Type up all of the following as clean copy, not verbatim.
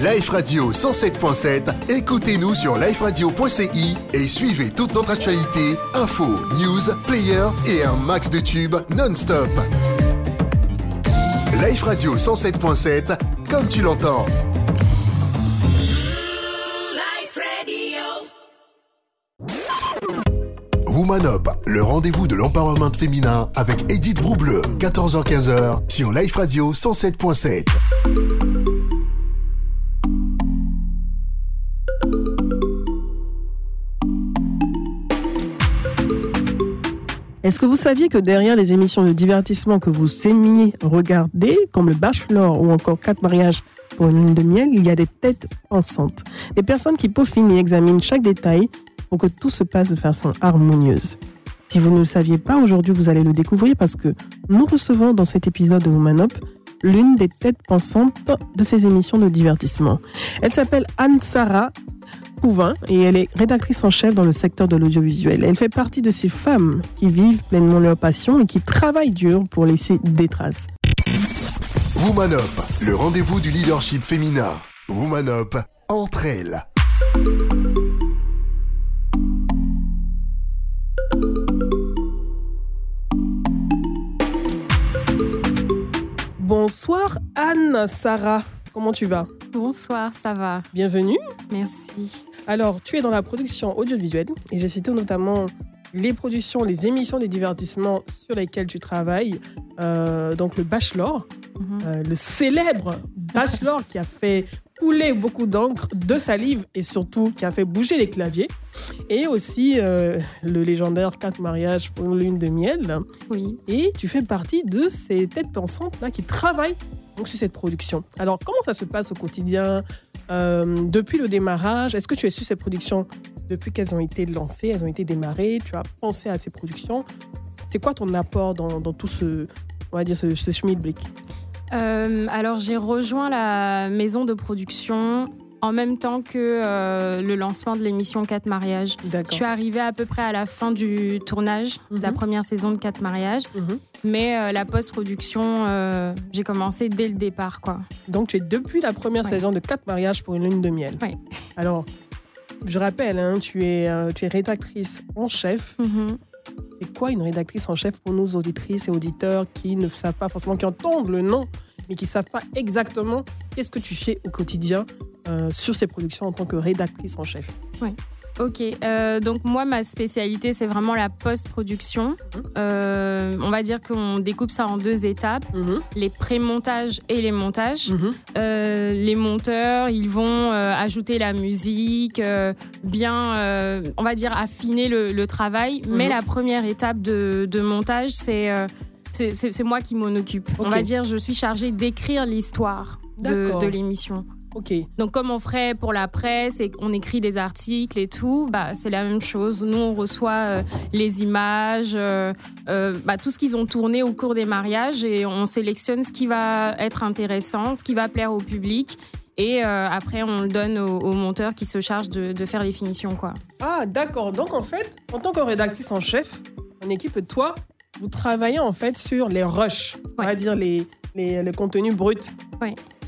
Life Radio 107.7, écoutez-nous sur liferadio.ci et suivez toute notre actualité, infos, news, players et un max de tubes non-stop. Life Radio 107.7, comme tu l'entends. Woman Up, le rendez-vous de l'empowerment féminin avec Edith Broubleux, 14h-15h sur Life Radio 107.7. Est-ce que vous saviez que derrière les émissions de divertissement que vous aimiez regarder, comme le Bachelor ou encore 4 mariages pour une lune de miel, il y a des têtes pensantes, des personnes qui peaufinent et examinent chaque détail pour que tout se passe de façon harmonieuse. Si vous ne le saviez pas, aujourd'hui vous allez le découvrir parce que nous recevons dans cet épisode de Woman Up l'une des têtes pensantes de ces émissions de divertissement. Elle s'appelle Anne-Sara Pouvin et elle est rédactrice en chef dans le secteur de l'audiovisuel. Elle fait partie de ces femmes qui vivent pleinement leur passion et qui travaillent dur pour laisser des traces. Woman Up, le rendez-vous du leadership féminin. Woman Up, entre elles. Bonsoir Anne-Sara, comment tu vas ? Bonsoir, ça va. Bienvenue. Merci. Alors, tu es dans la production audiovisuelle et j'ai cité notamment les productions, les émissions, les divertissements sur lesquels tu travailles. Donc le Bachelor, le célèbre Bachelor qui a fait couler beaucoup d'encre, de salive et surtout qui a fait bouger les claviers. Et aussi le légendaire 4 mariages pour une lune de miel. Oui. Et tu fais partie de ces têtes pensantes là qui travaillent donc, sur cette production. Alors, comment ça se passe au quotidien depuis le démarrage? Est-ce que tu es sur ces productions depuis qu'elles ont été lancées, elles ont été démarrées? Tu as pensé à ces productions? C'est quoi ton apport dans tout ce, on va dire, ce schmilblick? Alors, j'ai rejoint la maison de production en même temps que le lancement de l'émission 4 mariages. D'accord. Je suis arrivée à peu près à la fin du tournage de la première saison de 4 mariages. Mais la post-production, j'ai commencé dès le départ, quoi. Donc, tu es depuis la première saison de 4 mariages pour une lune de miel. Oui. Alors, je rappelle, tu es rédactrice en chef. C'est quoi une rédactrice en chef pour nos auditrices et auditeurs qui ne savent pas forcément, qui entendent le nom, mais qui ne savent pas exactement qu'est-ce que tu fais au quotidien sur ces productions en tant que rédactrice en chef? Oui. Ok, donc moi, ma spécialité, c'est vraiment la post-production. On va dire qu'on découpe ça en 2 étapes, les pré-montages et les montages. Les monteurs, ils vont ajouter la musique, bien, on va dire, affiner le travail. Mais la première étape de montage, c'est moi qui m'en occupe. Okay. On va dire, je suis chargée d'écrire l'histoire de l'émission. Okay. Donc, comme on ferait pour la presse et qu'on écrit des articles et tout, c'est la même chose. Nous, on reçoit les images, tout ce qu'ils ont tourné au cours des mariages et on sélectionne ce qui va être intéressant, ce qui va plaire au public. Et après, on le donne au monteur qui se charge de faire les finitions, quoi. Ah, d'accord. Donc, en fait, en tant que rédactrice en chef, en équipe, toi, vous travaillez en fait sur les rushs, on va dire les contenus bruts qui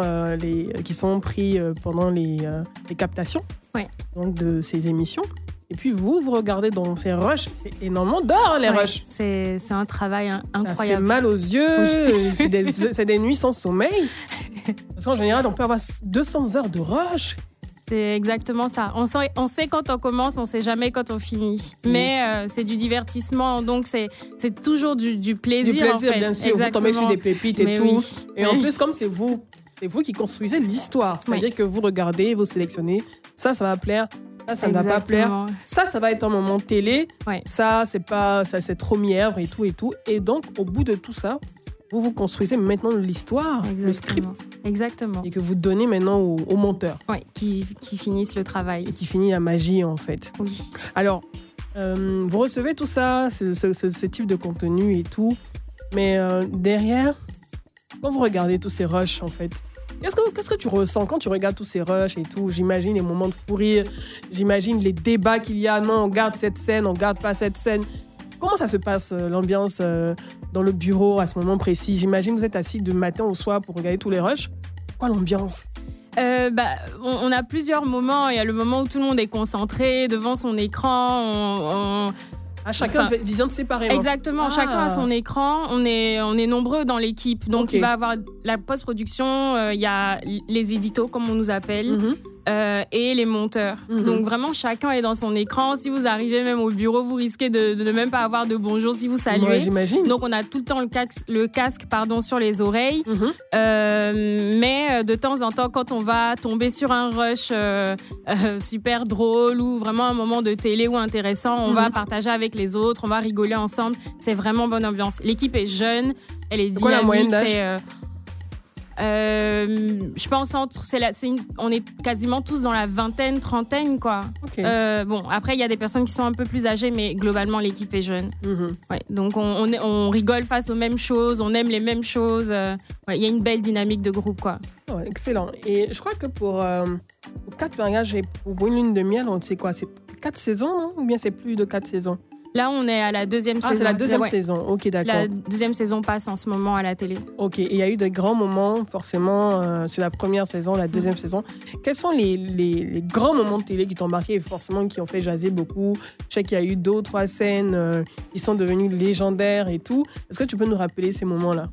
sont pris pendant les captations donc de ces émissions. Et puis vous regardez dans ces rushs, c'est énormément d'heures les rushs. C'est un travail incroyable. Ça fait mal aux yeux, c'est des nuits sans sommeil. Parce qu'en général, on peut avoir 200 heures de rush. C'est exactement ça. On sait quand on commence, on sait jamais quand on finit. Mais c'est du divertissement, donc c'est toujours du plaisir. Du plaisir, en fait. Bien sûr. Exactement. Vous tombez sur des pépites et tout. Oui. Et en plus, comme c'est vous qui construisez l'histoire. C'est-à-dire que vous regardez, vous sélectionnez. Ça va plaire. Ça ne va pas plaire. Ça va être un moment télé. Ça, c'est trop mièvre et tout et tout. Et donc, au bout de tout ça, vous construisez maintenant l'histoire, le script. Exactement. Et que vous donnez maintenant aux monteurs. Oui, qui finissent le travail. Et qui finit la magie, en fait. Oui. Alors, vous recevez tout ça, ce type de contenu et tout. Mais derrière, quand vous regardez tous ces rushs, en fait, qu'est-ce que tu ressens quand tu regardes tous ces rushs et tout? J'imagine les moments de fou rire, j'imagine les débats qu'il y a. Non, on garde cette scène, on garde pas cette scène. Comment ça se passe, l'ambiance dans le bureau à ce moment précis? J'imagine que vous êtes assis du matin au soir pour regarder tous les rushs. C'est quoi l'ambiance? On a plusieurs moments. Il y a le moment où tout le monde est concentré devant son écran. Chacun visionne séparément. Exactement, chacun a son écran. On est nombreux dans l'équipe. Donc, il va y avoir la post-production, il y a les éditos, comme on nous appelle, et les monteurs. Donc, vraiment, chacun est dans son écran. Si vous arrivez même au bureau, vous risquez de ne même pas avoir de bonjour si vous saluez. Ouais, j'imagine. Donc, on a tout le temps le casque sur les oreilles. Mais de temps en temps, quand on va tomber sur un rush super drôle ou vraiment un moment de télé ou intéressant, on va partager avec les autres, on va rigoler ensemble. C'est vraiment bonne ambiance. L'équipe est jeune, elle est dynamique. Quoi la moyenne d'âge? Je pense on est quasiment tous dans la vingtaine, trentaine, quoi. Okay. Après il y a des personnes qui sont un peu plus âgées, mais globalement l'équipe est jeune. Ouais, donc on rigole face aux mêmes choses, on aime les mêmes choses. Il y a une belle dynamique de groupe, quoi. Oh, excellent. Et je crois que pour 4 mariages et pour une lune de miel, on sait quoi, c'est 4 saisons, non? Ou bien c'est plus de 4 saisons? Là, on est à la deuxième saison. Ah, c'est la deuxième saison. Ok, d'accord. La deuxième saison passe en ce moment à la télé. Ok, et il y a eu de grands moments, forcément, sur la première saison, la deuxième saison. Quels sont les grands moments de télé qui t'ont marqué et forcément qui ont fait jaser beaucoup? Je sais qu'il y a eu 2 ou 3 scènes qui sont devenues légendaires et tout. Est-ce que tu peux nous rappeler ces moments-là?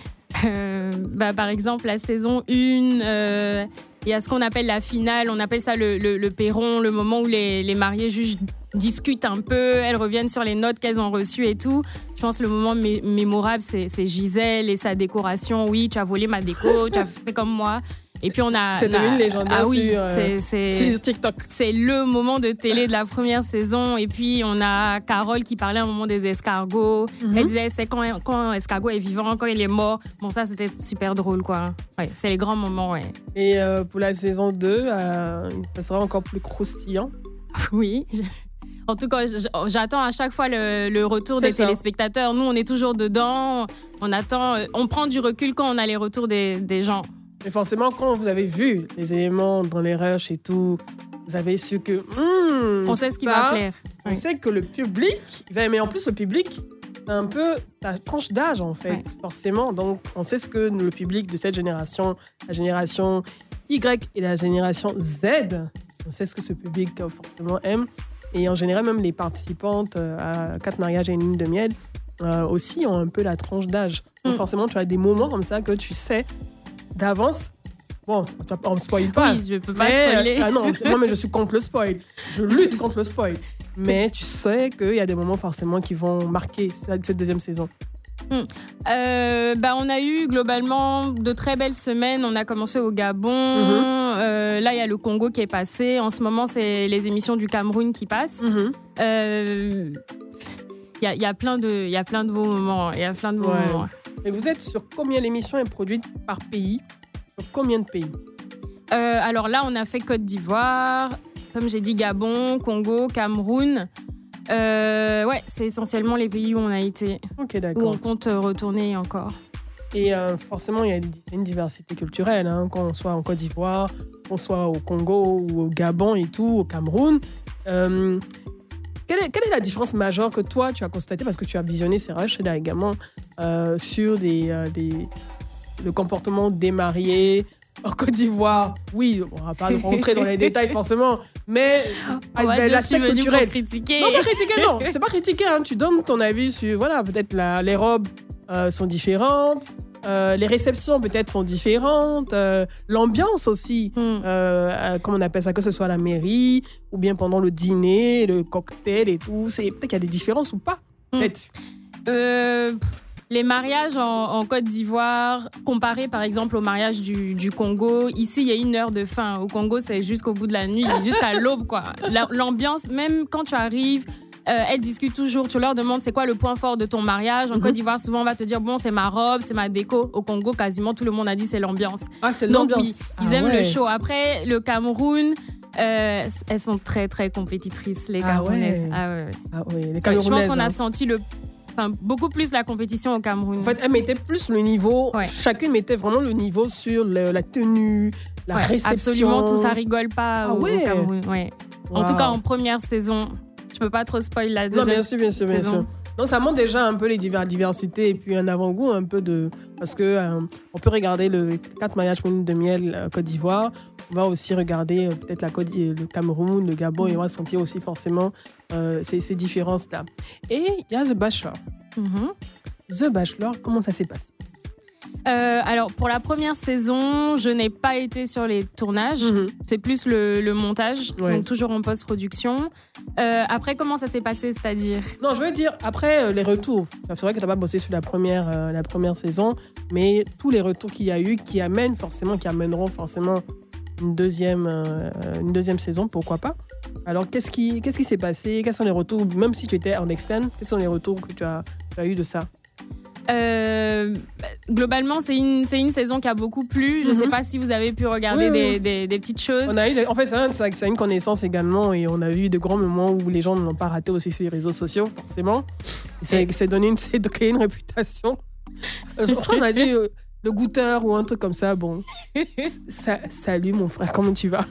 Par exemple, la saison 1, il y a ce qu'on appelle la finale, on appelle ça le perron, le moment où les mariés juges discutent un peu, elles reviennent sur les notes qu'elles ont reçues et tout. Je pense que le moment mémorable, c'est Gisèle et sa décoration. Oui, tu as volé ma déco, tu as fait comme moi. Et puis c'est devenu légendaire sur TikTok. C'est le moment de télé de la première saison. Et puis on a Carole qui parlait à un moment des escargots. Elle disait c'est quand un escargot est vivant, quand il est mort. Bon, ça c'était super drôle, quoi. Ouais, c'est les grands moments, ouais. Et pour la saison 2, ça sera encore plus croustillant. Oui. En tout cas, j'attends à chaque fois le retour des téléspectateurs. Nous, on est toujours dedans. On attend. On prend du recul quand on a les retours des gens. Et forcément, quand vous avez vu les éléments dans les rushs et tout, vous avez su que... on sait ce qui va plaire. On sait que le public va aimer. En plus, le public, c'est un peu ta tranche d'âge, en fait, forcément. Donc, on sait ce que le public de cette génération, la génération Y et la génération Z, on sait ce que ce public forcément aime. Et en général, même les participantes à 4 mariages et une lune de miel aussi ont un peu la tranche d'âge. Donc, forcément, tu as des moments comme ça que tu sais d'avance. Bon, on ne spoil pas. Oui, je ne peux pas spoiler. Non, mais je suis contre le spoil. Je lutte contre le spoil. Mais tu sais qu'il y a des moments forcément qui vont marquer cette deuxième saison. On a eu globalement de très belles semaines. On a commencé au Gabon. Là, il y a le Congo qui est passé. En ce moment, c'est les émissions du Cameroun qui passent. Il y a plein de beaux moments. Il y a plein de beaux moments. Et vous êtes sur combien d'émissions produites par pays? Sur combien de pays? Alors là, on a fait Côte d'Ivoire, comme j'ai dit, Gabon, Congo, Cameroun. C'est essentiellement les pays où on a été. Ok, d'accord. Où on compte retourner encore. Et forcément, il y a une diversité culturelle, hein, qu'on soit en Côte d'Ivoire, qu'on soit au Congo ou au Gabon et tout, au Cameroun. Quelle est la différence majeure que toi, tu as constatée, parce que tu as visionné ces rushs là également, sur le comportement des mariés en Côte d'Ivoire? Oui, on ne va pas rentrer dans les détails forcément, mais l'aspect culturel. Pour critiquer. Non, pas critiquer, non. C'est pas critiquer. Hein. Tu donnes ton avis sur, voilà, peut-être les robes sont différentes. Les réceptions peut-être sont différentes, l'ambiance aussi, comment on appelle ça, que ce soit à la mairie ou bien pendant le dîner, le cocktail et tout, peut-être qu'il y a des différences ou pas, peut-être. Les mariages en Côte d'Ivoire, comparé par exemple au mariage du Congo, ici il y a 1 heure de fin. Au Congo, c'est jusqu'au bout de la nuit, jusqu'à l'aube, quoi. L'ambiance, même quand tu arrives, elles discutent toujours. Tu leur demandes c'est quoi le point fort de ton mariage. En Côte d'Ivoire, souvent on va te dire bon, c'est ma robe, c'est ma déco. Au Congo, quasiment tout le monde a dit c'est l'ambiance. Ah, c'est l'ambiance. Donc, ils aiment le show. Après, le Cameroun, elles sont très très compétitrices, les Camerounaises. Les Camerounaises. Je pense qu'on a senti beaucoup plus la compétition au Cameroun. En fait, elles mettaient plus le niveau. Chacune mettait vraiment le niveau sur la tenue, la réception. Absolument, tout ça rigole pas au Cameroun. Ouais. Wow. En tout cas, en première saison. Je peux pas trop spoil la deuxième saison. Bien sûr. Donc ça montre déjà un peu les diversités et puis un avant-goût un peu de... Parce que on peut regarder le 4 mariages pour une de miel Côte d'Ivoire. On va aussi regarder peut-être le Cameroun, le Gabon, et on va sentir aussi forcément ces différences-là. Et il y a The Bachelor. The Bachelor, comment ça s'est passé? Alors, pour la première saison, je n'ai pas été sur les tournages. C'est plus le montage, donc toujours en post-production. Après, comment ça s'est passé, c'est-à-dire? Non, je veux dire, après les retours. C'est vrai que tu n'as pas bossé sur la première saison, mais tous les retours qu'il y a eu, qui amèneront forcément une deuxième saison, pourquoi pas. Alors, qu'est-ce qui s'est passé? Quels sont les retours? Même si tu étais en externe, quels sont les retours que tu as eu de ça? Globalement, c'est une saison qui a beaucoup plu. Je ne sais pas si vous avez pu regarder des petites choses. En fait, c'est une connaissance également, et on a eu de grands moments où les gens ne l'ont pas raté aussi sur les réseaux sociaux, forcément. C'est créé une réputation. Je crois qu'on a dit le goûteur ou un truc comme ça. Bon, salut mon frère, comment tu vas?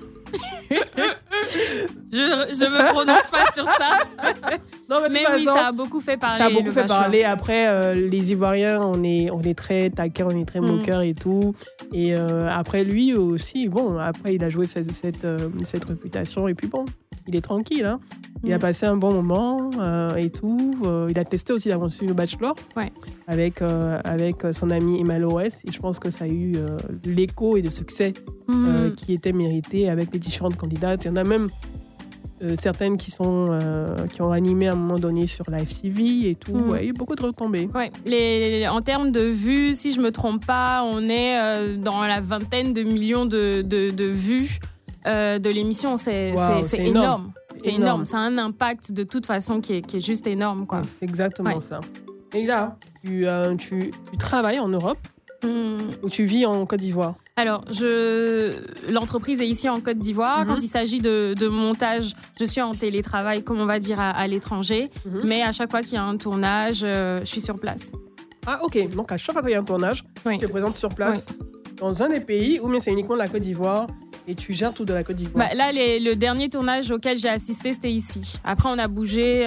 Je me prononce pas sur ça. Non, mais oui, ça a beaucoup fait parler. Ça a beaucoup fait parler. Après, les Ivoiriens, on est très taquins, on est très moqueurs et tout. Et après, lui aussi, bon, après, il a joué cette réputation. Et puis bon, il est tranquille. Hein. Il a passé un bon moment et tout. Il a testé aussi l'aventure du Bachelor avec son ami Emma Lowes. Et je pense que ça a eu l'écho et le succès qui était mérité avec les différentes candidates. Il y en a même certaines qui ont animé à un moment donné sur Live TV et tout. Il y a eu beaucoup de retombées. En termes de vues, si je ne me trompe pas, on est dans la vingtaine de millions de vues de l'émission. C'est énorme. C'est énorme. Ça a un impact de toute façon qui est juste énorme, quoi. C'est exactement ça. Et là, tu travailles en Europe ou tu vis en Côte d'Ivoire? Alors, l'entreprise est ici en Côte d'Ivoire. Quand il s'agit de montage, je suis en télétravail, comme on va dire, à l'étranger. Mais à chaque fois qu'il y a un tournage, je suis sur place. Ah, ok. Donc, à chaque fois qu'il y a un tournage, tu te présentes sur place dans un des pays, ou bien c'est uniquement la Côte d'Ivoire et tu gères tout de la Côte d'Ivoire? Là, le dernier tournage auquel j'ai assisté, c'était ici. Après, on a bougé,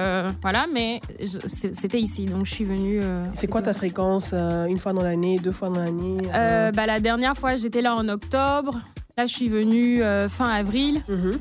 mais c'était ici, donc je suis venue. C'est quoi ta fréquence? Une fois dans l'année, 2 fois dans l'année? La dernière fois, j'étais là en octobre. Là, je suis venue fin avril.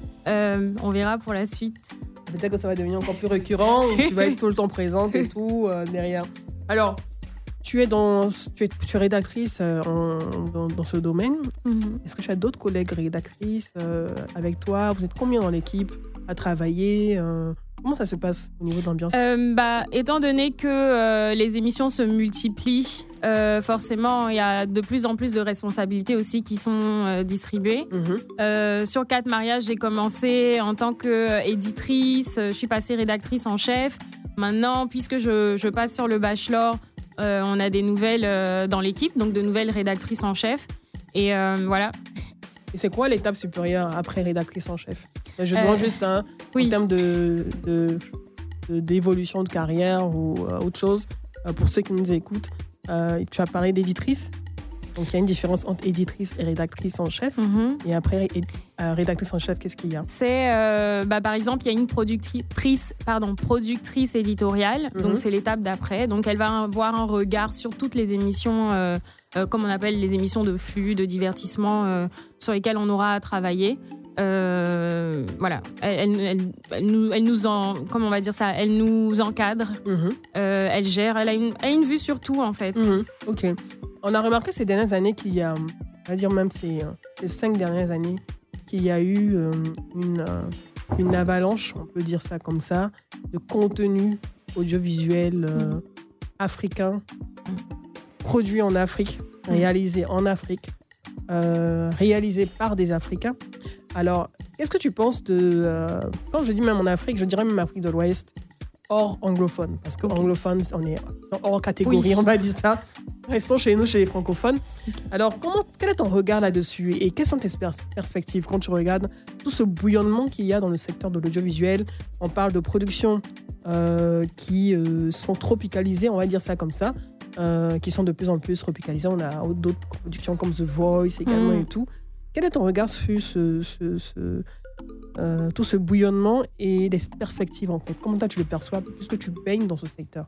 On verra pour la suite. Peut-être que ça va devenir encore plus récurrent, ou tu vas être tout le temps présente et tout derrière. Alors, tu es rédactrice dans ce domaine. Est-ce que tu as d'autres collègues rédactrices avec toi? Vous êtes combien dans l'équipe à travailler? Comment ça se passe au niveau de l'ambiance? Étant donné que les émissions se multiplient, forcément, il y a de plus en plus de responsabilités aussi qui sont distribuées. Sur 4 mariages, j'ai commencé en tant qu'éditrice. Je suis passée rédactrice en chef. Maintenant, puisque je passe sur le Bachelor, on a des nouvelles dans l'équipe, donc de nouvelles rédactrices en chef. Et voilà. Et c'est quoi l'étape supérieure après rédactrice en chef? Je demande juste en termes d'évolution de carrière ou autre chose. Pour ceux qui nous écoutent, tu as parlé d'éditrice. Donc, il y a une différence entre éditrice et rédactrice en chef. Et après, rédactrice en chef, qu'est-ce qu'il y a? C'est, par exemple, il y a une productrice éditoriale. Donc, c'est l'étape d'après. Donc, elle va avoir un regard sur toutes les émissions, comme on appelle les émissions de flux, de divertissement, sur lesquelles on aura à travailler. Voilà. Elle nous encadre. Elle gère. Elle a une vue sur tout, en fait. Ok. On a remarqué ces dernières années qu'il y a, on va dire même ces 5 dernières années, qu'il y a eu une avalanche, on peut dire ça comme ça, de contenu audiovisuel africain, produit en Afrique, réalisé en Afrique, réalisé par des Africains. Alors, qu'est-ce que tu penses quand je dis même en Afrique, je dirais même Afrique de l'Ouest, hors anglophone, parce qu'anglophone, on est hors catégorie, on va dire ça. Restons chez nous, chez les francophones. Alors, quel est ton regard là-dessus et quelles sont tes perspectives quand tu regardes tout ce bouillonnement qu'il y a dans le secteur de l'audiovisuel? On parle de productions qui sont tropicalisées, on va dire ça comme ça, qui sont de plus en plus tropicalisées. On a d'autres productions comme The Voice également et tout. Quel est ton regard sur tout ce bouillonnement et les perspectives en fait. Comment toi tu le perçois puisque tu baignes dans ce secteur?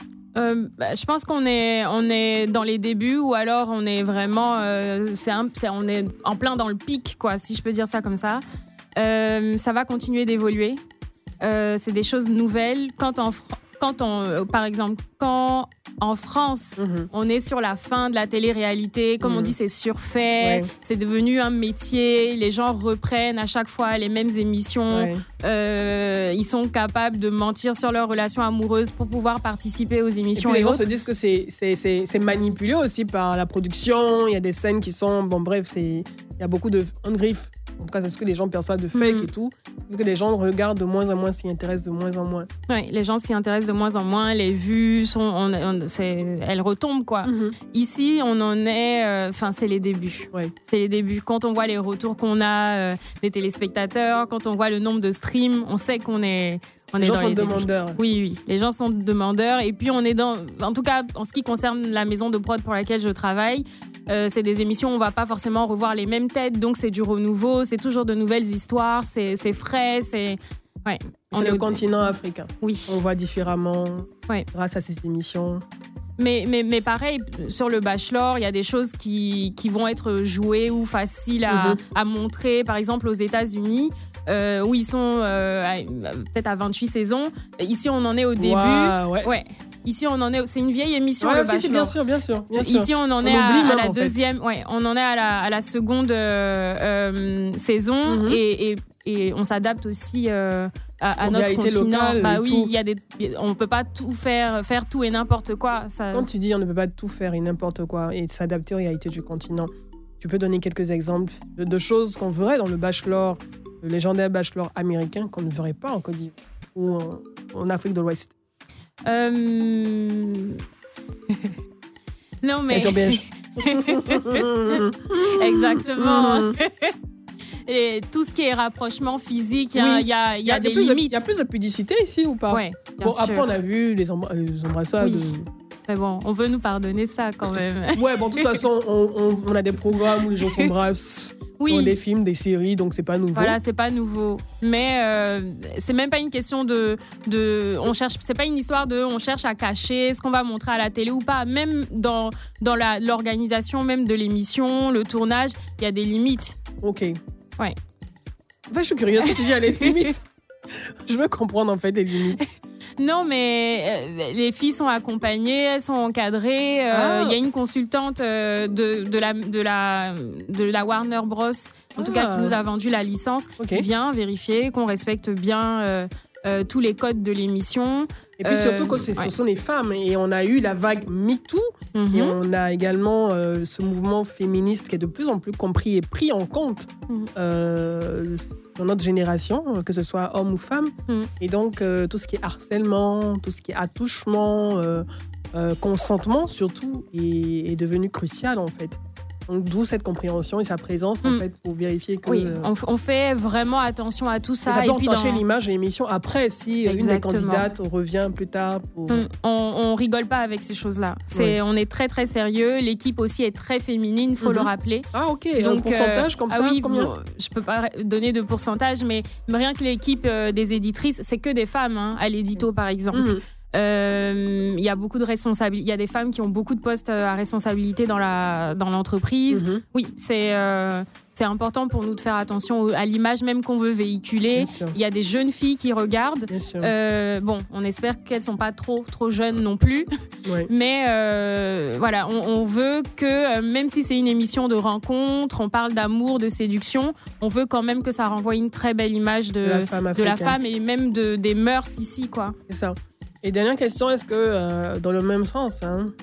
Je pense qu'on est dans les débuts ou alors on est vraiment on est en plein dans le pic quoi, si je peux dire ça comme ça. Ça va continuer d'évoluer. C'est des choses nouvelles. Par exemple, quand en France, on est sur la fin de la télé-réalité, comme on dit, c'est surfait, c'est devenu un métier, les gens reprennent à chaque fois les mêmes émissions, ils sont capables de mentir sur leur relation amoureuse pour pouvoir participer aux émissions. Et puis les gens se disent que c'est manipulé aussi par la production, il y a des scènes qui sont, il y a beaucoup de on-griff. En tout cas, c'est ce que les gens perçoivent de fake et tout. Vu que les gens regardent de moins en moins, s'y intéressent de moins en moins. Oui, les gens s'y intéressent de moins en moins. Les vues, elles retombent, quoi. Ici, on en est... c'est les débuts. C'est les débuts. Quand on voit les retours qu'on a des téléspectateurs, quand on voit le nombre de streams, on sait qu'on est... Les gens sont demandeurs. Oui, les gens sont demandeurs. Et puis, on est en tout cas, en ce qui concerne la maison de prod pour laquelle je travaille, c'est des émissions où on ne va pas forcément revoir les mêmes têtes. Donc, c'est du renouveau. C'est toujours de nouvelles histoires. C'est frais. C'est le continent africain. Oui. On voit différemment grâce à ces émissions. Mais pareil, sur le Bachelor, il y a des choses qui vont être jouées ou faciles à montrer. Par exemple, aux États-Unis, où ils sont peut-être à 28 saisons. Ici, on en est au début. Ouais. Ici, on en est. C'est une vieille émission, le Bachelor. Si, bien sûr. Ici, on en est à la deuxième. On en est à la seconde saison et on s'adapte aussi à notre continent. On peut pas tout faire tout et n'importe quoi. Quand tu dis on ne peut pas tout faire et n'importe quoi et s'adapter aux réalités du continent, tu peux donner quelques exemples de choses qu'on verrait dans le Bachelor, le légendaire Bachelor américain qu'on ne verrait pas en Côte d'Ivoire ou en Afrique de l'Ouest. Non mais. Elles sont belges. Exactement. Et tout ce qui est rapprochement physique, il y a des limites. Il y a plus de pudicité ici ou pas? Oui, bien sûr. Après, on a vu les embrassades. Mais bon, on veut nous pardonner ça quand même. De toute façon, on a des programmes où les gens s'embrassent. Dans des films, des séries, donc c'est pas nouveau. Voilà, c'est pas nouveau. Mais c'est même pas une question c'est pas une histoire on cherche à cacher ce qu'on va montrer à la télé ou pas. Même dans l'organisation même de l'émission, le tournage, il y a des limites. Ok. Ouais. En fait, je suis curieuse que tu dis les limites. Je veux comprendre en fait les limites. Non, mais les filles sont accompagnées, elles sont encadrées. Il y a une consultante de la Warner Bros, en tout cas qui nous a vendu la licence, qui vient vérifier qu'on respecte bien tous les codes de l'émission. Et puis surtout que ce sont des femmes. Et on a eu la vague MeToo. Et on a également ce mouvement féministe qui est de plus en plus compris et pris en compte dans notre génération, que ce soit homme ou femme. Et donc, tout ce qui est harcèlement, tout ce qui est attouchement, consentement surtout, est devenu crucial en fait. Donc, d'où cette compréhension et sa présence en fait pour vérifier que... Oui, on fait vraiment attention à tout ça. Ça peut entacher l'image de l'émission après si une des candidates revient plus tard. On rigole pas avec ces choses-là. On est très très sérieux. L'équipe aussi est très féminine, il faut le rappeler. Ah ok, donc, un pourcentage comme ça combien? Je peux pas donner de pourcentage, mais rien que l'équipe des éditrices, c'est que des femmes à l'édito par exemple. Il y a beaucoup de responsabilités. Il y a des femmes qui ont beaucoup de postes à responsabilité dans l'entreprise. Oui, c'est important pour nous de faire attention à l'image même qu'on veut véhiculer. Il y a des jeunes filles qui regardent. On espère qu'elles sont pas trop jeunes non plus. Mais voilà, on veut que même si c'est une émission de rencontre, on parle d'amour, de séduction, on veut quand même que ça renvoie une très belle image de la femme et même des mœurs ici, quoi. C'est ça. Et dernière question, est-ce que, dans le même sens,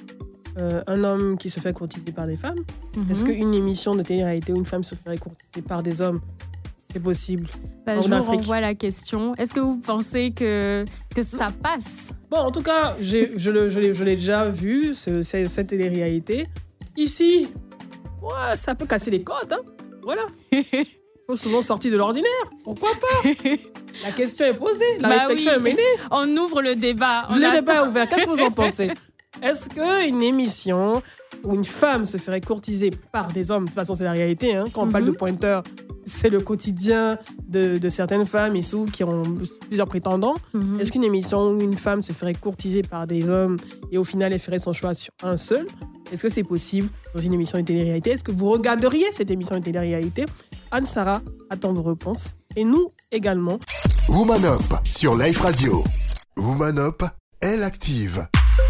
un homme qui se fait courtiser par des femmes, est-ce qu'une émission de télé-réalité où une femme se ferait courtiser par des hommes, c'est possible je vous renvoie la question. Est-ce que vous pensez que ça passe? Bon, en tout cas, je l'ai déjà vu, cette télé-réalité. Ici, ça peut casser les codes. Voilà. Faut souvent sortir de l'ordinaire. Pourquoi pas? La question est posée, la réflexion est menée. On ouvre le débat. Le débat est ouvert. Qu'est-ce que vous en pensez? Est-ce qu'une émission où une femme se ferait courtiser par des hommes, de toute façon c'est la réalité, quand on parle de pointeurs, c'est le quotidien de certaines femmes et tout, qui ont plusieurs prétendants. Est-ce qu'une émission où une femme se ferait courtiser par des hommes et au final elle ferait son choix sur un seul, est-ce que c'est possible dans une émission de télé-réalité? Est-ce que vous regarderiez cette émission de télé-réalité? Anne-Sara attend vos réponses et nous également. Woman Up sur Life Radio. Woman Up, elle active.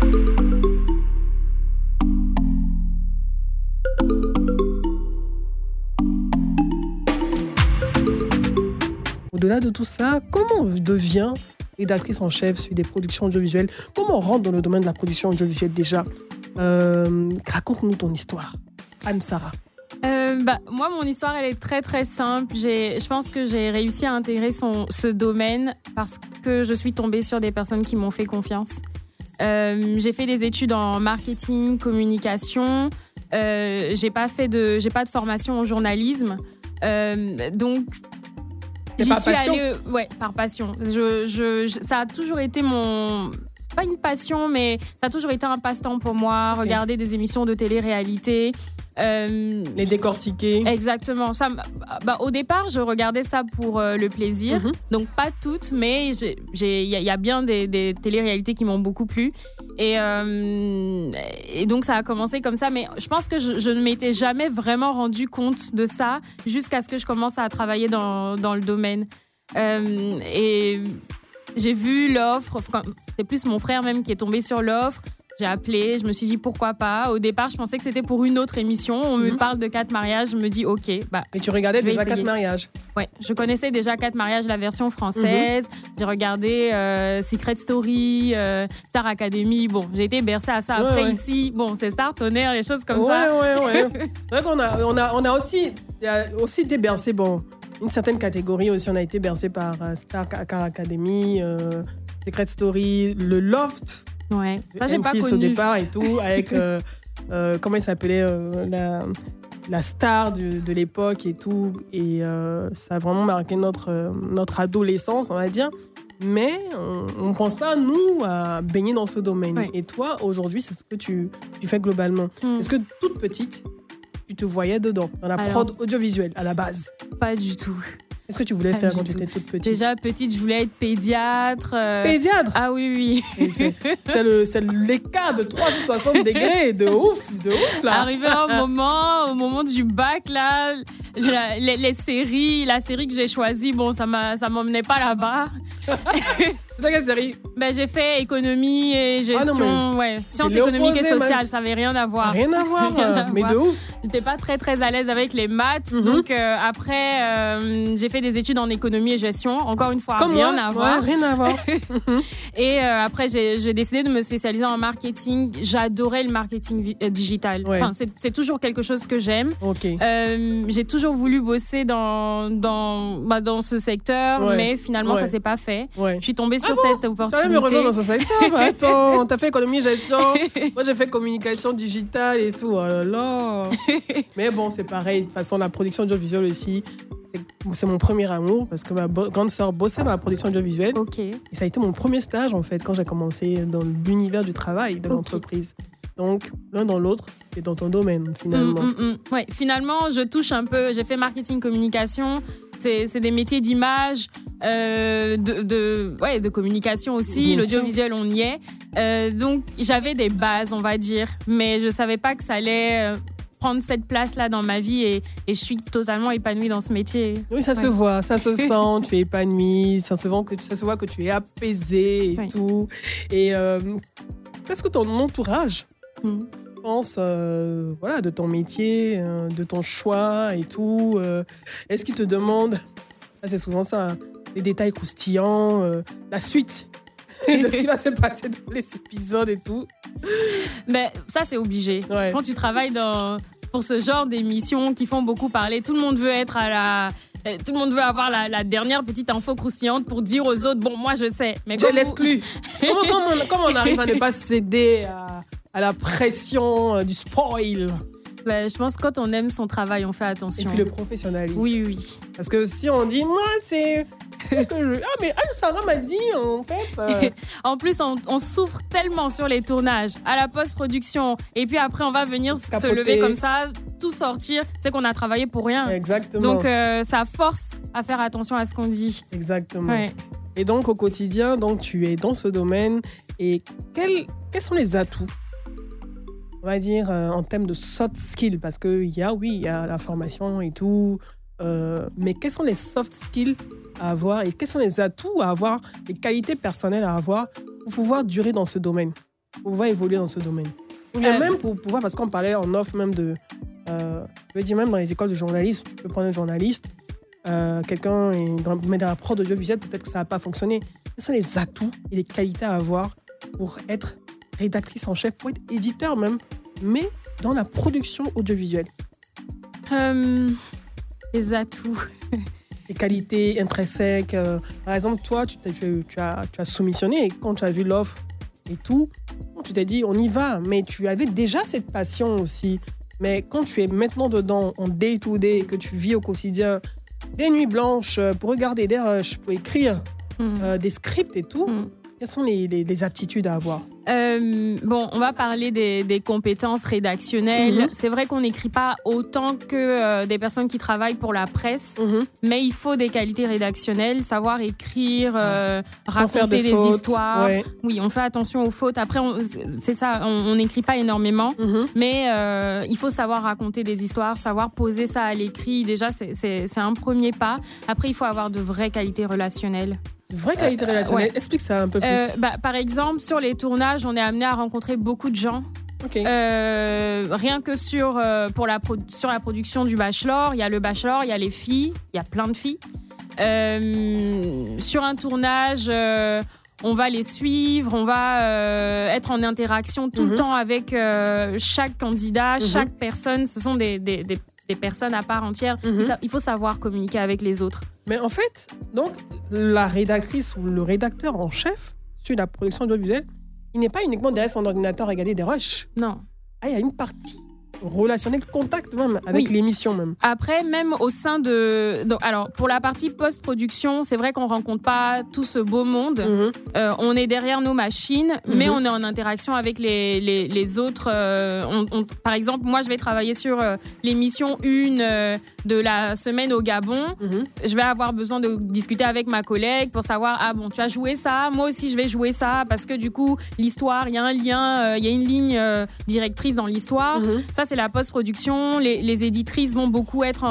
Au-delà de tout ça, comment on devient rédactrice en chef sur des productions audiovisuelles? Comment on rentre dans le domaine de la production audiovisuelle déjà? Raconte-nous ton histoire, Anne-Sara. Moi, mon histoire, elle est très, très simple. Je pense que j'ai réussi à intégrer ce domaine parce que je suis tombée sur des personnes qui m'ont fait confiance. J'ai fait des études en marketing, communication. J'ai pas de formation en journalisme. Donc, j'y suis allée par passion. Ça a toujours été pas une passion, mais ça a toujours été un passe-temps pour moi. Okay. Regarder des émissions de télé-réalité. Les décortiquer. Exactement. Au départ, je regardais ça pour le plaisir. Donc, pas toutes, mais il y a bien des télé-réalités qui m'ont beaucoup plu. Et donc, ça a commencé comme ça. Mais je pense que je ne m'étais jamais vraiment rendu compte de ça jusqu'à ce que je commence à travailler dans le domaine. Et j'ai vu l'offre. C'est plus mon frère même qui est tombé sur l'offre. J'ai appelé, je me suis dit pourquoi pas. Au départ, je pensais que c'était pour une autre émission. On me parle de 4 mariages, je me dis ok. Et tu regardais déjà 4 mariages? Ouais, je connaissais déjà 4 mariages, la version française. J'ai regardé Secret Story, Star Academy. Bon, j'ai été bercée à ça. Après ici, bon, c'est Star, Tonnerre, les choses comme ça. Ouais. C'est vrai qu'on a aussi, il y a aussi été bercé, bon, une certaine catégorie aussi. On a été bercé par Star Academy, Secret Story, le Loft. Ouais, ça j'ai pas connu. Au départ et tout, avec comment il s'appelait la star de l'époque et tout, et ça a vraiment marqué notre adolescence, on va dire. Mais on pense pas nous à baigner dans ce domaine. Ouais. Et toi aujourd'hui, c'est ce que tu fais globalement. Est-ce que toute petite, tu te voyais dedans dans la prod audiovisuelle à la base? Pas du tout. Qu'est-ce que tu voulais faire quand tu étais toute petite? Déjà, petite, je voulais être pédiatre. Pédiatre? Ah oui. C'est l'écart de 360 degrés, de ouf, là. Arrivé au moment du bac, là, les séries, la série que j'ai choisie, bon, ça m'emmenait pas là-bas. C'est dans quelle série? J'ai fait économie et gestion, sciences économiques et sociales, ça avait rien à voir. Rien à voir, mais de ouf. J'étais pas très très à l'aise avec les maths, donc après j'ai fait des études en économie et gestion, encore une fois, rien à voir. Et après j'ai décidé de me spécialiser en marketing. J'adorais le marketing digital. Ouais. Enfin, c'est toujours quelque chose que j'aime. Okay. J'ai toujours voulu bosser dans ce secteur, mais finalement ça s'est pas fait. Ouais. Je suis tombée sur cette opportunité. Tu allais me rejoindre dans ce secteur? Attends, t'as fait économie gestion. Moi, j'ai fait communication digitale et tout. Oh là là. Mais bon, c'est pareil. De toute façon, la production audiovisuelle aussi, c'est mon premier amour parce que ma grande sœur bossait dans la production audiovisuelle. Okay. Et ça a été mon premier stage, en fait, quand j'ai commencé dans l'univers du travail de l'entreprise. Donc, l'un dans l'autre, c'est dans ton domaine, finalement. Ouais, finalement, je touche un peu. J'ai fait marketing, communication. C'est des métiers d'image, de communication aussi. Bien l'audiovisuel, on y est. Donc, j'avais des bases, on va dire. Mais je ne savais pas que ça allait prendre cette place-là dans ma vie. Et je suis totalement épanouie dans ce métier. Oui, ça se voit, ça se sent. Tu es épanouie. Ça se voit que tu es apaisée et tout. Et qu'est-ce que ton entourage pense de ton métier, de ton choix et tout. Est-ce qu'ils te demandent, c'est souvent ça, des détails croustillants, la suite de ce qui va se passer dans les épisodes et tout? Mais ça, c'est obligé. Ouais. Quand tu travailles pour ce genre d'émissions qui font beaucoup parler, tout le monde veut être tout le monde veut avoir la dernière petite info croustillante pour dire aux autres, bon, moi, je sais. Mais je l'exclus. Comment on arrive à ne pas céder à la pression du spoil? Je pense que quand on aime son travail, on fait attention. Et puis le professionnalisme. Oui. Parce que si on dit, moi, c'est mais Anne-Sara m'a dit, en fait... En plus, on souffre tellement sur les tournages, à la post-production, et puis après, on va venir se lever comme ça, tout sortir. C'est qu'on a travaillé pour rien. Exactement. Donc, ça force à faire attention à ce qu'on dit. Exactement. Ouais. Et donc, au quotidien, donc, tu es dans ce domaine. Et quels sont les atouts, on va dire, en termes de soft skills? Parce qu'il y a la formation et tout. Mais quels sont les soft skills à avoir et quels sont les atouts à avoir, les qualités personnelles à avoir pour pouvoir durer dans ce domaine, pour pouvoir évoluer dans ce domaine? Ou bien même pour pouvoir, parce qu'on parlait en off même de... je veux dire, même dans les écoles de journalisme, tu peux prendre un journaliste, quelqu'un mais dans la prod audiovisuelle, peut-être que ça n'a pas fonctionné. Quels sont les atouts et les qualités à avoir pour être rédactrice en chef, pour être éditeur même, mais dans la production audiovisuelle? Les atouts. Les qualités intrinsèques. Par exemple, toi, tu as soumissionné et quand tu as vu l'offre et tout, tu t'es dit, on y va. Mais tu avais déjà cette passion aussi. Mais quand tu es maintenant dedans, en day-to-day, que tu vis au quotidien, des nuits blanches pour regarder des rushs, pour écrire des scripts et tout, quelles sont les aptitudes à avoir? On va parler des compétences rédactionnelles. C'est vrai qu'on n'écrit pas autant que des personnes qui travaillent pour la presse, mais il faut des qualités rédactionnelles, savoir écrire, raconter des histoires. Ouais. Oui, on fait attention aux fautes. Après, c'est ça, on n'écrit pas énormément, mais il faut savoir raconter des histoires, savoir poser ça à l'écrit. Déjà, c'est un premier pas. Après, il faut avoir de vraies qualités relationnelles. Vraie qualité relationnelle, explique ça un peu plus. Par exemple, sur les tournages, on est amené à rencontrer beaucoup de gens. Okay. Rien que sur la production du Bachelor, il y a le Bachelor, il y a les filles, il y a plein de filles. Sur un tournage, on va les suivre, on va être en interaction tout le temps avec chaque candidat, chaque personne. Ce sont des personnes à part entière. Il faut savoir communiquer avec les autres. Mais en fait, donc, la rédactrice ou le rédacteur en chef sur la production audiovisuelle, il n'est pas uniquement derrière son ordinateur à regarder des rushs. Non. Il y a une partie relationnel, contact même avec l'émission même. Après, même au sein de... Donc, alors, pour la partie post-production, c'est vrai qu'on ne rencontre pas tout ce beau monde. On est derrière nos machines, mais on est en interaction avec les autres. Par exemple, moi, je vais travailler sur l'émission 1 de la semaine au Gabon. Je vais avoir besoin de discuter avec ma collègue pour savoir, ah bon, tu as joué ça, moi aussi je vais jouer ça, parce que du coup, l'histoire, il y a un lien, il y a une ligne directrice dans l'histoire. Ça, c'est la post-production. Les éditrices vont beaucoup être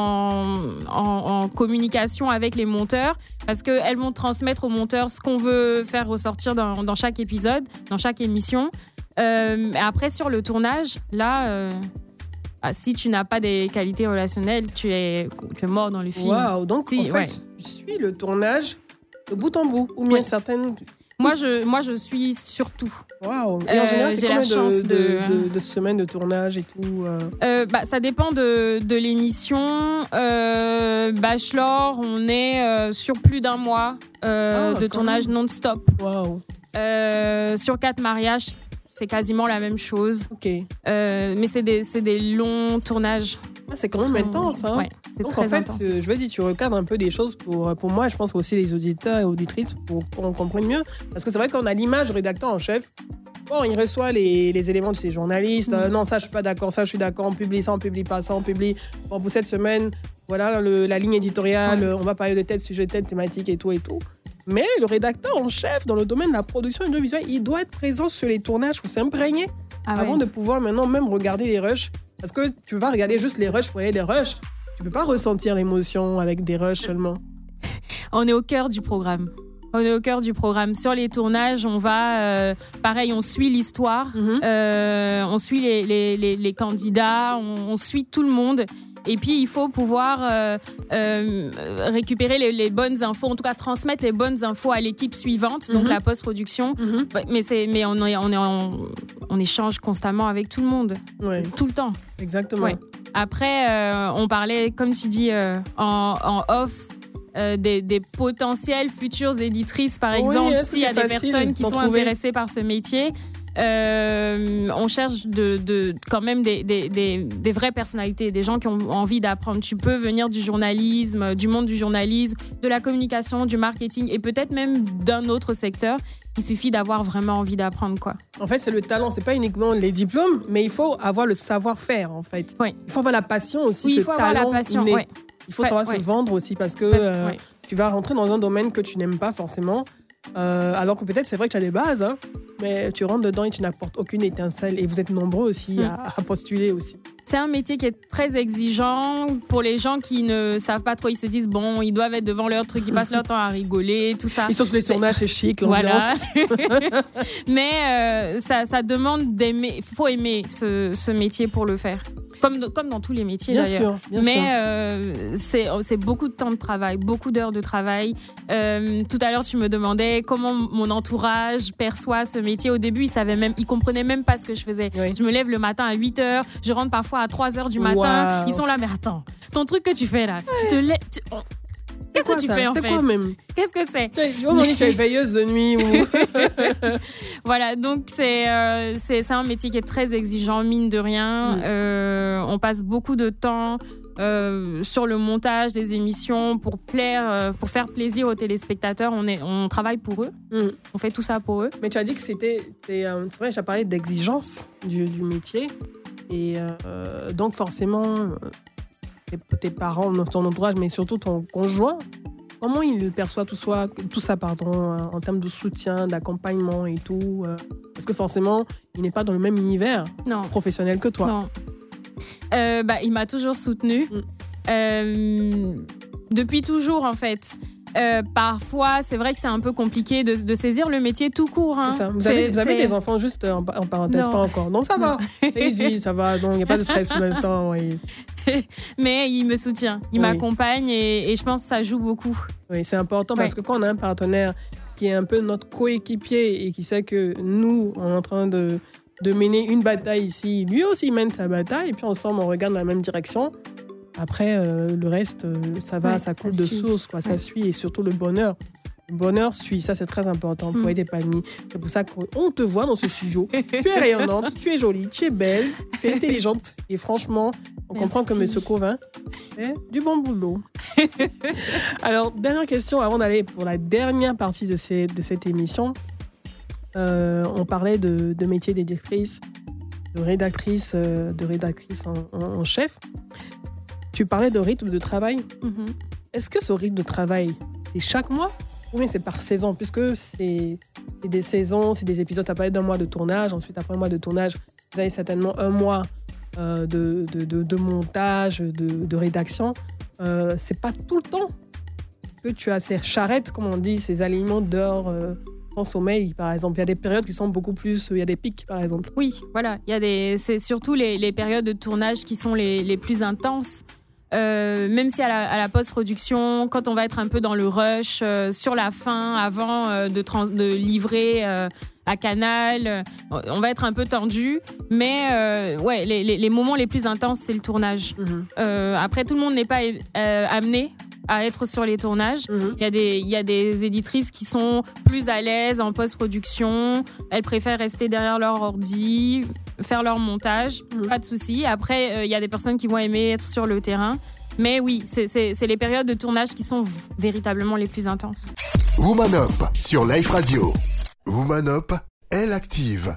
en communication avec les monteurs parce qu'elles vont transmettre aux monteurs ce qu'on veut faire ressortir dans chaque épisode, dans chaque émission. Après, sur le tournage, là... si tu n'as pas des qualités relationnelles, tu es mort dans le film. Waouh, donc en fait, tu suis le tournage de bout en bout, ou bien certaines... Moi, je suis sur tout. Waouh. Et en général, c'est combien de semaines de tournage et tout ça dépend de l'émission. Bachelor, on est sur plus d'1 mois de tournage non-stop. Waouh. Sur 4 mariages, c'est quasiment la même chose. Ok. Mais c'est des longs tournages. C'est quand même intense, hein. Ouais, c'est donc, très intense. Je veux dire, tu recadres un peu des choses pour moi, je pense aussi les auditeurs et auditrices pour qu'on comprenne mieux. Parce que c'est vrai qu'on a l'image du rédacteur en chef. Bon, il reçoit les éléments de ses journalistes. Non, ça, je suis pas d'accord. Ça, je suis d'accord. On publie ça, on publie pas ça, on publie. Bon, pour cette semaine, voilà la ligne éditoriale. On va parler de tel sujet, telle thématique et tout et tout. Mais le rédacteur en chef dans le domaine de la production audiovisuelle, il doit être présent sur les tournages pour s'imprégner avant de pouvoir maintenant même regarder les rushs. Parce que tu peux pas regarder juste les rushs pour regarder les rushs. Tu peux pas ressentir l'émotion avec des rushs seulement. On est au cœur du programme. Sur les tournages, on va... pareil, on suit l'histoire. On suit les candidats. On suit tout le monde. Et puis, il faut pouvoir récupérer les bonnes infos, en tout cas transmettre les bonnes infos à l'équipe suivante, donc la post-production. Mais on échange constamment avec tout le monde, tout le temps. Exactement. Ouais. Après, on parlait, comme tu dis, en off, des potentielles futures éditrices, par exemple, s'il y a des personnes qui sont intéressées par ce métier. On cherche quand même des vraies personnalités, des gens qui ont envie d'apprendre. Tu peux venir du journalisme, du monde du journalisme, de la communication, du marketing et peut-être même d'un autre secteur. Il suffit d'avoir vraiment envie d'apprendre, quoi. En fait, c'est le talent, c'est pas uniquement les diplômes, mais il faut avoir le savoir-faire, en fait. Oui. Il faut avoir la passion aussi. Oui, il faut avoir la passion, Il faut savoir se vendre aussi parce que tu vas rentrer dans un domaine que tu n'aimes pas forcément. Alors que peut-être c'est vrai que tu as des bases, hein, mais tu rentres dedans et tu n'apportes aucune étincelle. Et vous êtes nombreux aussi à postuler aussi. C'est un métier qui est très exigeant. Pour les gens qui ne savent pas trop, ils se disent bon, ils doivent être devant leur truc, ils passent leur temps à rigoler, tout ça. Ils sont sur les tournages, c'est chic, l'ambiance. Voilà. Mais ça demande d'aimer. Il faut aimer ce métier pour le faire. Comme dans tous les métiers d'ailleurs. Bien sûr. C'est beaucoup de temps de travail, beaucoup d'heures de travail. Tout à l'heure, tu me demandais comment mon entourage perçoit ce métier. Au début, ils comprenaient même pas ce que je faisais. Oui. Je me lève le matin à 8h, je rentre parfois à 3h du matin. Wow. Ils sont là, mais attends, ton truc que tu fais là, tu te lèves... Qu'est-ce que tu fais en fait? C'est quoi même? Qu'est-ce que c'est? Aujourd'hui, tu es veilleuse de nuit ou... Voilà, donc c'est un métier qui est très exigeant, mine de rien. On passe beaucoup de temps sur le montage des émissions pour faire plaisir aux téléspectateurs. On travaille pour eux. On fait tout ça pour eux. Mais tu as dit que c'est vrai, tu as parlé d'exigence du métier. Et donc forcément... tes parents, ton entourage, mais surtout ton conjoint, comment il perçoit tout ça en termes de soutien, d'accompagnement et tout? Parce que forcément, il n'est pas dans le même univers professionnel que toi. Non. Il m'a toujours soutenue. Depuis toujours, en fait. Parfois, c'est vrai que c'est un peu compliqué de saisir le métier tout court. Hein. C'est ça. Vous avez des enfants, juste en parenthèse, pas encore. Donc ça va. Easy, ça va. Donc il n'y a pas de stress pour l'instant. Oui. Mais il me soutient, il m'accompagne et je pense que ça joue beaucoup. Oui, c'est important parce que quand on a un partenaire qui est un peu notre coéquipier et qui sait que nous, on est en train de mener une bataille ici, lui aussi mène sa bataille et puis ensemble, on regarde dans la même direction. Après, le reste, ça va, ça coule de source, quoi. Ça suit et surtout le bonheur. Le bonheur suit, ça c'est très important pour être épanoui. C'est pour ça qu'on te voit dans ce studio. Tu es rayonnante, tu es jolie, tu es belle, tu es intelligente. Et franchement, on comprend que M. Cauvin fait du bon boulot. Alors, dernière question avant d'aller pour la dernière partie de cette émission. On parlait de métier d'éditrice, de rédactrice en chef. Tu parlais de rythme de travail. Est-ce que ce rythme de travail, c'est chaque mois ou bien c'est par saison? Puisque c'est des saisons, c'est des épisodes. Tu as parlé d'un mois de tournage. Ensuite, après un mois de tournage, vous avez certainement un mois de montage, de rédaction. C'est pas tout le temps que tu as ces charrettes, comme on dit, ces alignements d'heures sans sommeil, par exemple. Il y a des périodes qui sont beaucoup plus... Il y a des pics, par exemple. Oui, voilà. C'est surtout les périodes de tournage qui sont les plus intenses. Même si à la post-production, quand on va être un peu dans le rush, sur la fin, avant de livrer à Canal, on va être un peu tendu. Mais les moments les plus intenses, c'est le tournage. Après, tout le monde n'est pas amené à être sur les tournages. Il y a des éditrices qui sont plus à l'aise en post-production. Elles préfèrent rester derrière leur ordi, faire leur montage, pas de souci. Après, il y a des personnes qui vont aimer être sur le terrain. Mais oui, c'est les périodes de tournage qui sont véritablement les plus intenses. Woman Up sur Life Radio. Woman Up, elle active.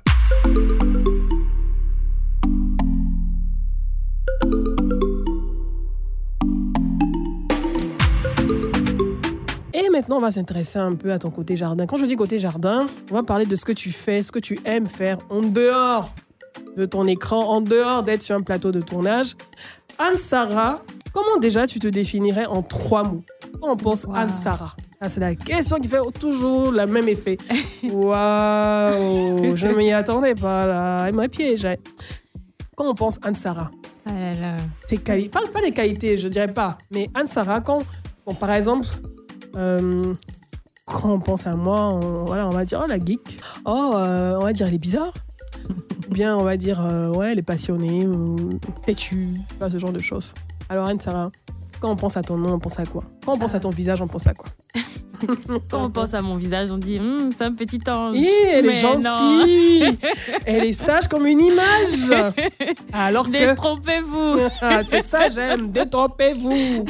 Et maintenant, on va s'intéresser un peu à ton côté jardin. Quand je dis côté jardin, on va parler de ce que tu fais, ce que tu aimes faire en dehors de ton écran, en dehors d'être sur un plateau de tournage. Anne-Sara, comment déjà tu te définirais en 3 mots? Quand on pense Anne-Sara, c'est la question qui fait toujours le même effet. Waouh, je ne m'y attendais pas là, il m'a piégé. Quand on pense Anne-Sara, pas les qualités, je dirais pas, mais Anne-Sara, quand par exemple, quand on pense à moi, on va dire la geek, on va dire elle est bizarre. Bien, on va dire, elle est passionnée, têtue, ce genre de choses. Alors, Anne-Sara, quand on pense à ton nom, on pense à quoi? Quand on pense à ton visage, on pense à quoi? Quand on pense à mon visage, on dit c'est un petit ange. Elle est gentille. Elle est sage comme une image. Alors que... Détrompez-vous. C'est ça, j'aime. Détrompez-vous.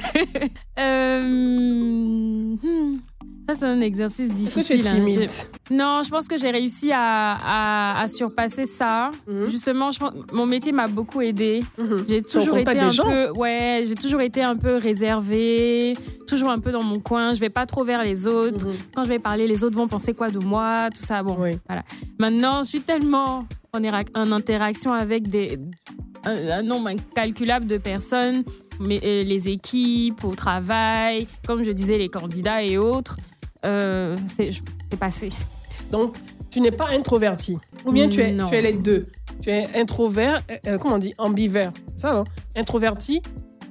Ça, c'est un exercice difficile. Est-ce que tu es timide? Non, je pense que j'ai réussi à surpasser ça. Justement, mon métier m'a beaucoup aidée. J'ai toujours été un peu réservée, toujours un peu dans mon coin. Je vais pas trop vers les autres. Quand je vais parler, les autres vont penser quoi de moi, tout ça. Bon, voilà. Maintenant, je suis tellement en interaction avec un nombre incalculable de personnes, les équipes, au travail, comme je disais, les candidats et autres. C'est passé. Donc, tu n'es pas introverti. Ou bien tu es les deux. Tu es introvert, comment on dit, ambivert. C'est ça, non? Introverti,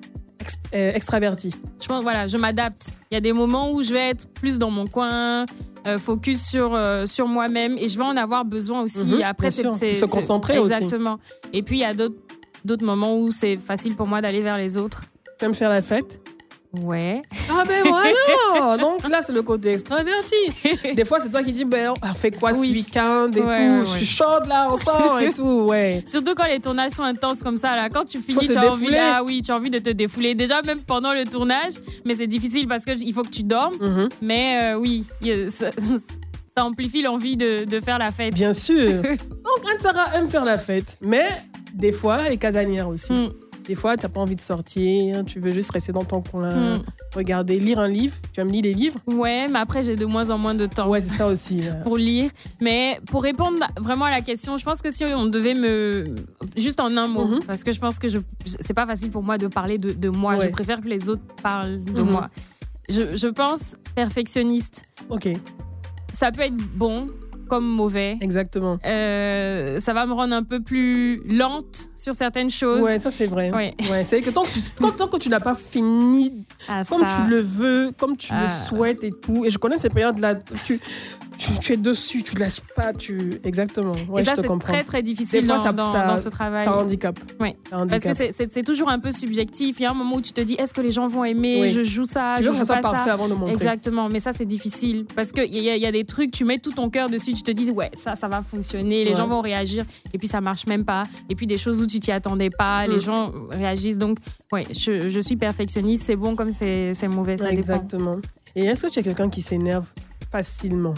extraverti. Je pense, voilà, je m'adapte. Il y a des moments où je vais être plus dans mon coin, focus sur moi-même, et je vais en avoir besoin aussi. Après, c'est se concentrer aussi. Exactement. Et puis, il y a d'autres moments où c'est facile pour moi d'aller vers les autres. Tu aimes faire la fête? Ouais. Ah ben voilà. Donc là, c'est le côté extraverti. Des fois, c'est toi qui dis, on fait quoi ce week-end et tout. Je suis chaude là, on sort et tout. Ouais. Surtout quand les tournages sont intenses comme ça. Là. Quand tu finis, tu as envie de te défouler. Déjà, même pendant le tournage, mais c'est difficile parce qu'il faut que tu dormes. Mais oui, ça amplifie l'envie de faire la fête. Bien sûr. Donc, Anne-Sara aime faire la fête. Mais des fois, elle est casanière aussi. Des fois, tu n'as pas envie de sortir, tu veux juste rester dans ton coin, regarder, lire un livre. Tu aimes lire les livres? Ouais, mais après, j'ai de moins en moins de temps. Ouais, c'est ça aussi. Pour lire. Mais pour répondre vraiment à la question, je pense que si on devait juste en un mot, parce que je pense que c'est pas facile pour moi de parler de moi. Je préfère que les autres parlent de moi. Je pense perfectionniste. Ok. Ça peut être bon comme mauvais. Exactement. Ça va me rendre un peu plus lente sur certaines choses. Ouais, ça c'est vrai. Ouais. C'est que tant que tu n'as pas fini comme tu le veux, comme tu le souhaites et tout. Et je connais ces périodes-là, tu es dessus, tu ne lâches pas. Exactement. Ouais, et ça, je te comprends. C'est très, très difficile dans ce travail. Ça handicape. Ouais. Parce que c'est toujours un peu subjectif. Il y a un moment où tu te dis, est-ce que les gens vont aimer? Je joue ça, je joue pas ça. Parfait avant de montrer. Exactement. Mais ça, c'est difficile. Parce qu'il y a des trucs, tu mets tout ton cœur dessus, tu te dis, ça va fonctionner, les gens vont réagir. Et puis, ça marche même pas. Et puis, des choses où tu t'y attendais pas, les gens réagissent. Donc, je suis perfectionniste. C'est bon comme c'est mauvais. Ça Exactement. dépend. Et est-ce que tu es quelqu'un qui s'énerve facilement?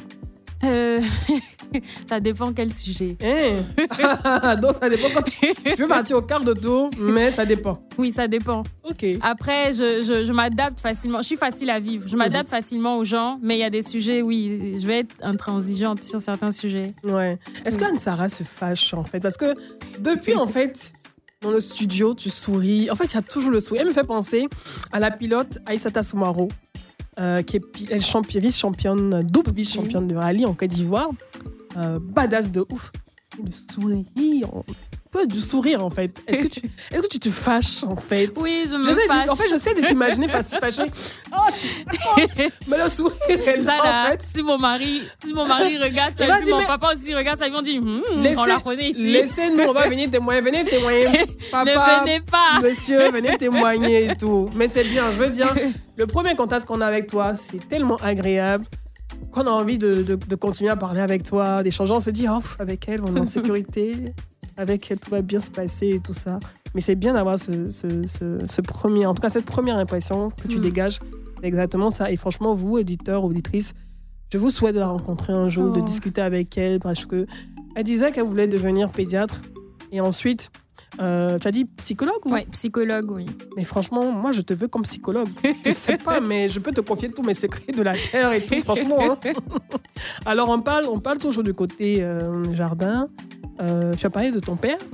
Ça dépend quel sujet. Donc ça dépend quand tu veux partir au quart de tour, mais ça dépend. Oui, ça dépend. Ok. Après, je m'adapte facilement. Je suis facile à vivre. Je m'adapte facilement aux gens, mais il y a des sujets, oui, je vais être intransigeante sur certains sujets. Ouais. Est-ce qu'Anne-Sara se fâche en fait? Parce que depuis en fait, dans le studio, tu souris. En fait, il y a toujours le sourire. Elle me fait penser à la pilote Aïssata Soumaoro. Qui est vice-championne, double vice-championne de rallye en Côte d'Ivoire. Badass de ouf. Le sourire, peu du sourire en fait. Est-ce que tu te fâches en fait? Oui, je me fâche. En fait, j'essaie de t'imaginer fâché. Oh, je suis... Mais le sourire, ça, là, en fait. Si mon mari regarde ça, et mon papa aussi regarde ça, ils vont dire, on la connaît ici. Laissez-nous, on va venir témoigner. Venez témoigner. Papa, ne venez pas. Monsieur, venez témoigner et tout. Mais c'est bien, je veux dire, le premier contact qu'on a avec toi, c'est tellement agréable qu'on a envie de continuer à parler avec toi, d'échanger. On se dit, avec elle, on est en sécurité. Avec elle, tout va bien se passer et tout ça. Mais c'est bien d'avoir ce premier, en tout cas cette première impression que tu dégages. C'est exactement ça. Et franchement, vous, éditeurs, auditrices, je vous souhaite de la rencontrer un jour, de discuter avec elle, parce que elle disait qu'elle voulait devenir pédiatre. Et ensuite, tu as dit psychologue? Oui, psychologue, oui. Mais franchement, moi, je te veux comme psychologue. Tu sais pas, mais je peux te confier tous mes secrets de la terre et tout, franchement. Alors, on parle toujours du côté jardin. Tu as parlé de ton père.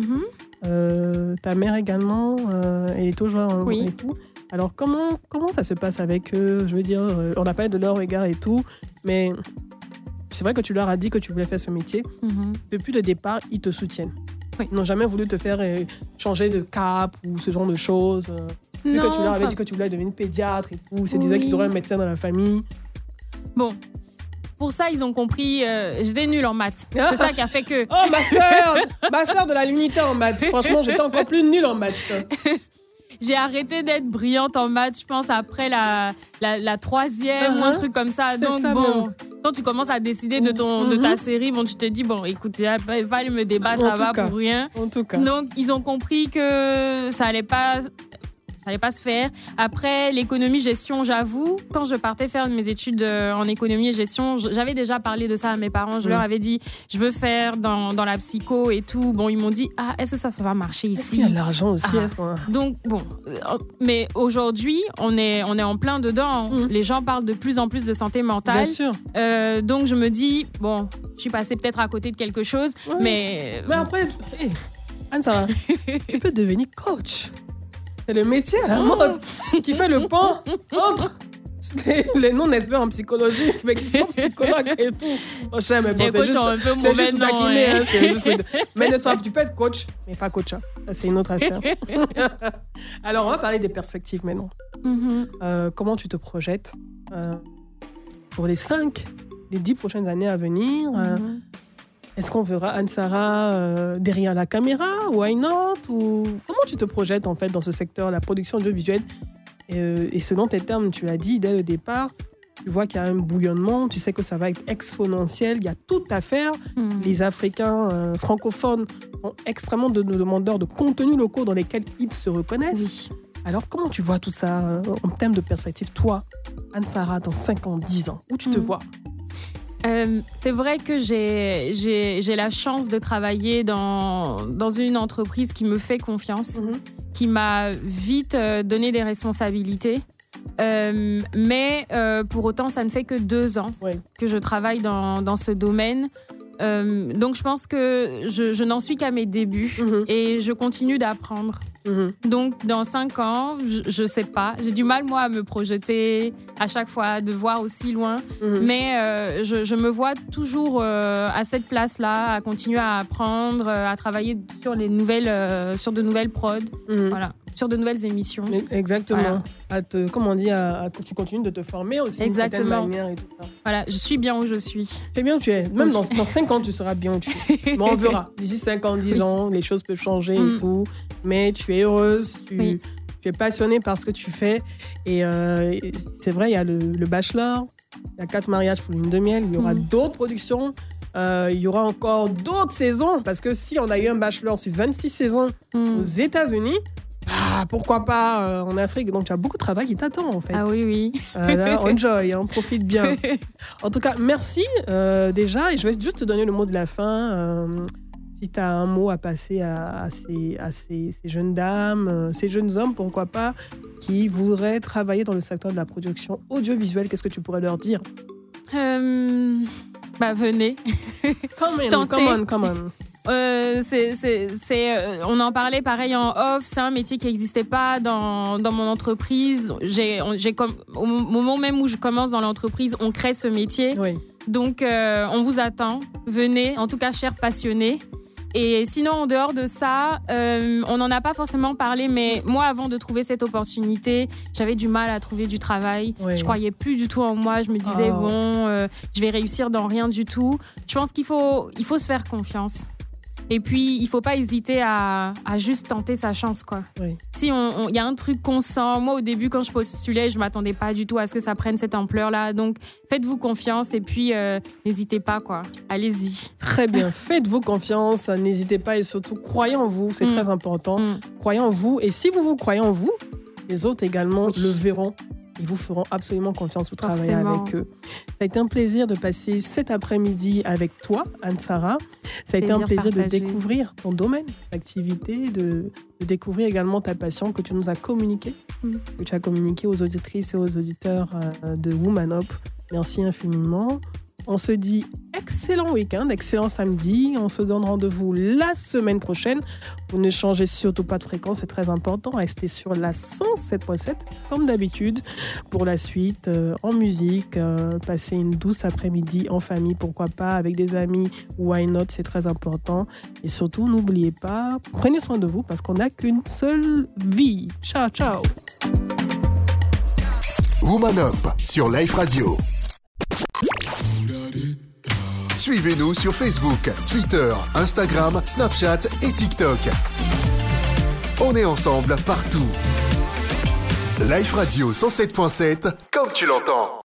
Ta mère également, elle est toujours et tout. Alors, comment ça se passe avec eux? Je veux dire, on a parlé de leur regard et tout, mais c'est vrai que tu leur as dit que tu voulais faire ce métier. Depuis le départ, ils te soutiennent. Ils n'ont jamais voulu te faire changer de cap ou ce genre de choses. Vu que tu leur avais dit que tu voulais devenir pédiatre et tout, ils disaient qu'ils auraient un médecin dans la famille. Bon. Pour ça, ils ont compris, j'étais nulle en maths. C'est ça qui a fait que... Oh, ma sœur de la l'unité en maths. Franchement, j'étais encore plus nulle en maths. j'ai arrêté d'être brillante en maths, je pense, après la troisième ou un truc comme ça. Donc, ça bon, quand tu commences à décider de ta série, bon, tu te dis, bon, écoute, je vais pas aller me débattre là-bas pour rien. En tout cas. Donc, ils ont compris que ça allait pas se faire. Après, l'économie-gestion, j'avoue, quand je partais faire mes études en économie et gestion, j'avais déjà parlé de ça à mes parents. Je leur avais dit, je veux faire dans la psycho et tout. Bon, ils m'ont dit, est-ce que ça va marcher ici? Il y a de l'argent aussi à ce moment-là. Donc, bon. Mais aujourd'hui, on est en plein dedans. Les gens parlent de plus en plus de santé mentale. Bien sûr. Donc, je me dis, bon, je suis passée peut-être à côté de quelque chose, mais après, Anne-Sara, tu peux devenir coach. C'est le métier à la mode qui fait le pont entre les non-experts en psychologie, mais qui sont psychologues et tout. Oh, mais bon, c'est juste taquiner. Hein, c'est juste mais tu peux être coach, mais pas coach. Hein. C'est une autre affaire. Alors, on va parler des perspectives maintenant. Comment tu te projettes pour les 10 prochaines années à venir Est-ce qu'on verra Anne-Sara derrière la caméra? Why not? Ou comment tu te projettes en fait dans ce secteur, la production audiovisuelle? Et selon tes termes, tu as dit dès le départ, tu vois qu'il y a un bouillonnement, tu sais que ça va être exponentiel, il y a tout à faire. Les Africains francophones sont extrêmement demandeurs de contenus locaux dans lesquels ils se reconnaissent. Oui. Alors comment tu vois tout ça en termes de perspective? Toi, Anne-Sara, dans 5 ans, 10 ans, où tu te vois? C'est vrai que j'ai la chance de travailler dans une entreprise qui me fait confiance, qui m'a vite donné des responsabilités. Mais pour autant, ça ne fait que 2 ans que je travaille dans ce domaine. Donc, je pense que je n'en suis qu'à mes débuts et je continue d'apprendre. Donc, dans 5 ans, je ne sais pas. J'ai du mal, moi, à me projeter à chaque fois, de voir aussi loin. Mais je me vois toujours à cette place-là, à continuer à apprendre, à travailler sur de nouvelles prods. Voilà. Sur de nouvelles émissions. Exactement. Voilà. Tu continues de te former aussi d'une certaine manière et tout ça. Voilà, je suis bien où je suis. C'est bien où tu es. Même dans 5 ans, tu seras bien où tu es. Mais on verra. D'ici 5 ans, 10 ans, les choses peuvent changer et tout. Mais tu es heureuse, tu es passionnée par ce que tu fais. Et c'est vrai, il y a le Bachelor, il y a 4 mariages pour lune de miel, il y aura d'autres productions. Il y aura encore d'autres saisons. Parce que si on a eu un Bachelor sur 26 saisons aux États-Unis, pourquoi pas en Afrique? Donc, tu as beaucoup de travail qui t'attend, en fait. Ah oui. Là, enjoy, profite bien. En tout cas, merci déjà. Et je vais juste te donner le mot de la fin. Si tu as un mot à passer à ces jeunes dames, ces jeunes hommes, pourquoi pas, qui voudraient travailler dans le secteur de la production audiovisuelle, qu'est-ce que tu pourrais leur dire? Venez. Come on. On en parlait pareil en off, c'est un métier qui n'existait pas dans mon entreprise. Au moment même où je commence dans l'entreprise, on crée ce métier. Oui. Donc, on vous attend. Venez, en tout cas, chers passionnés. Et sinon, en dehors de ça, on n'en a pas forcément parlé, mais moi, avant de trouver cette opportunité, j'avais du mal à trouver du travail. Oui. Je croyais plus du tout en moi. Je me disais, je vais réussir dans rien du tout. Je pense qu'il faut se faire confiance. Et puis, il ne faut pas hésiter à juste tenter sa chance, quoi. Oui. Si il y a un truc qu'on sent, moi, au début, quand je postulais, je ne m'attendais pas du tout à ce que ça prenne cette ampleur-là. Donc, faites-vous confiance et puis, n'hésitez pas, quoi. Allez-y. Très bien. Faites-vous confiance, n'hésitez pas et surtout, croyez en vous. C'est très important. Croyez en vous. Et si vous croyez en vous, les autres également le verront. Ils vous feront absolument confiance pour travailler avec eux. Ça a été un plaisir de passer cet après-midi avec toi, Anne-Sara. Ça a été un plaisir de découvrir ton domaine d'activité, de découvrir également ta passion que tu nous as communiquée, que tu as communiquée aux auditrices et aux auditeurs de Woman Up. Merci infiniment. On se dit excellent week-end, excellent samedi. On se donne rendez-vous la semaine prochaine. Vous ne changez surtout pas de fréquence, c'est très important. Restez sur la 107.7 comme d'habitude pour la suite en musique. Passez une douce après-midi en famille, pourquoi pas, avec des amis. Why not, c'est très important. Et surtout, n'oubliez pas, prenez soin de vous parce qu'on n'a qu'une seule vie. Ciao, ciao. Woman Up sur Life Radio. Suivez-nous sur Facebook, Twitter, Instagram, Snapchat et TikTok. On est ensemble partout. Life Radio 107.7, comme tu l'entends.